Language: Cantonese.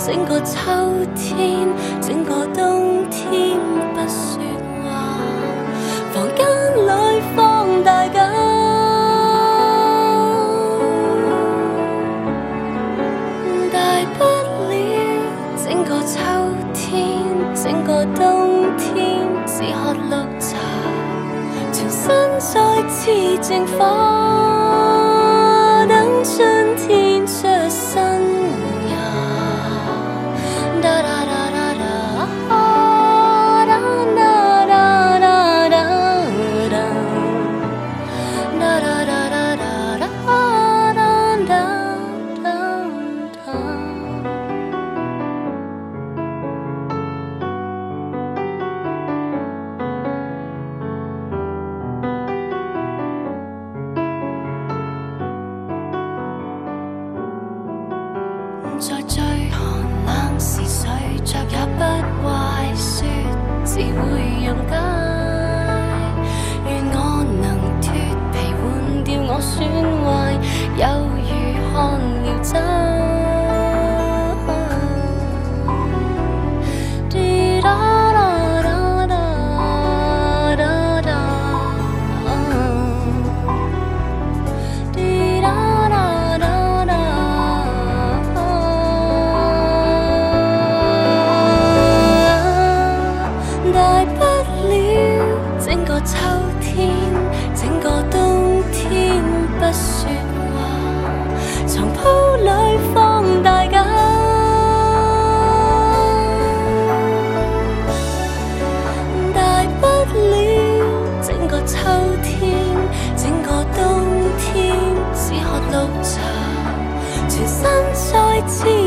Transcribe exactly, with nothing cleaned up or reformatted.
整個秋天，整個冬天不說話，房間裏放大緊，大不了整個秋天，整個冬天只喝綠茶，全身再次淨化，等春天出新。 在最寒冷時睡着也不壞，說自會溶解。願我能脫皮換掉我損壞，猶如看聊齋。 秋天，整個冬天不說話，床鋪裏放大緊，大不了整個秋天，整個冬天只喝綠茶，全身再次。